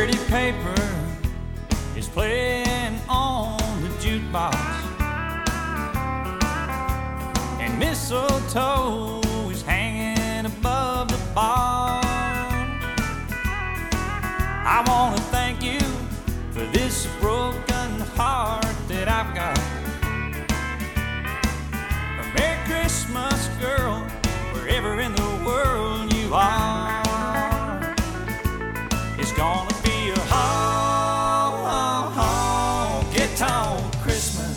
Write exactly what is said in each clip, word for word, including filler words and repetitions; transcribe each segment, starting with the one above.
dirty paper is playing on the jukebox, and mistletoe is hanging above the bar. I want to thank you for this broken heart that I've got. A Merry Christmas, girl, wherever in the world you are. It's gonna be a honky-tonk Christmas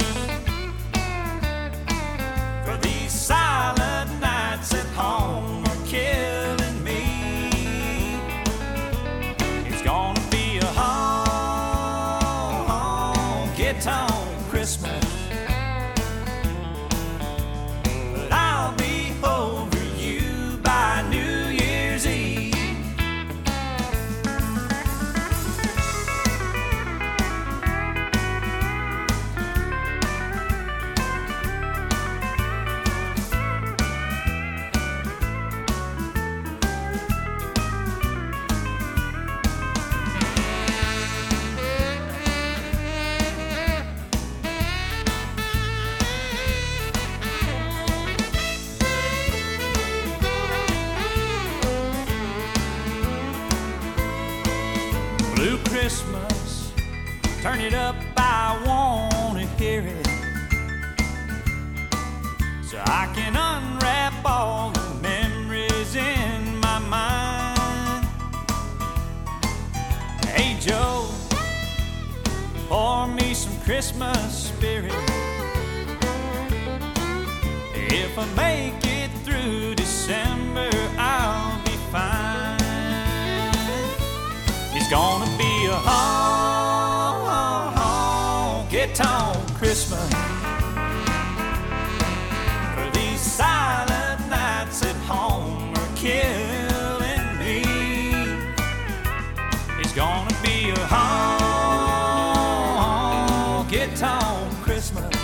for these silent nights at home are killing me. It's gonna be a honky-tonk Christmas, but I'll be over you by New Year's Eve. Blue Christmas, turn it up, I wanna hear it, so I can unwrap all the memories in my mind. Hey Joe, pour me some Christmas spirit. If I make it through December, I'll be fine. It's gonna be a honky-tonk Christmas for these silent nights at home are killing me. It's gonna be a honky-tonk Christmas